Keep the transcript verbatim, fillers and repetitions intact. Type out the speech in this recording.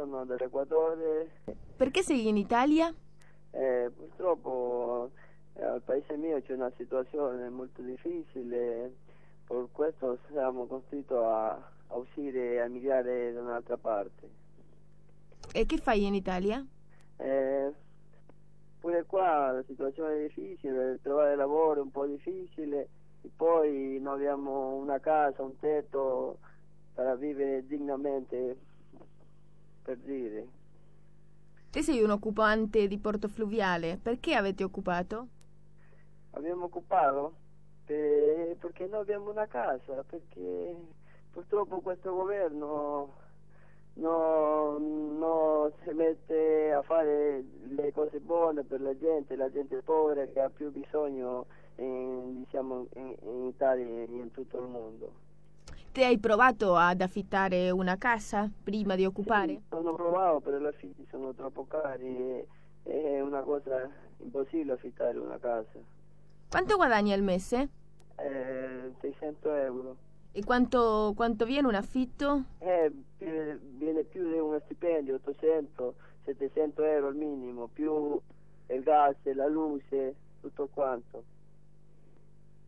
sono dell'Equatore. Perché sei in Italia? Eh, purtroppo eh, al paese mio c'è una situazione molto difficile, per questo siamo costretti a, a uscire e a migrare da un'altra parte. E che fai in Italia? Eh, Pure qua la situazione è difficile, trovare lavoro è un po' difficile, e poi non abbiamo una casa, un tetto per vivere dignamente, per dire. Te sei un occupante di Porto Fluviale, perché avete occupato? Abbiamo occupato per- perché noi abbiamo una casa, perché purtroppo questo governo non no, si mette a fare le cose buone per la gente, la gente povera che ha più bisogno in, diciamo, in, in Italia e in tutto il mondo. Te hai provato ad affittare una casa prima di occupare? Sì, sono provato, per l'affitti sono troppo cari, e- è una cosa impossibile affittare una casa. Quanto guadagni al mese? Eh, seicento euro. E quanto, quanto viene un affitto? Eh, viene viene più di uno stipendio, ottocento settecento euro al minimo, più il gas, la luce, tutto quanto.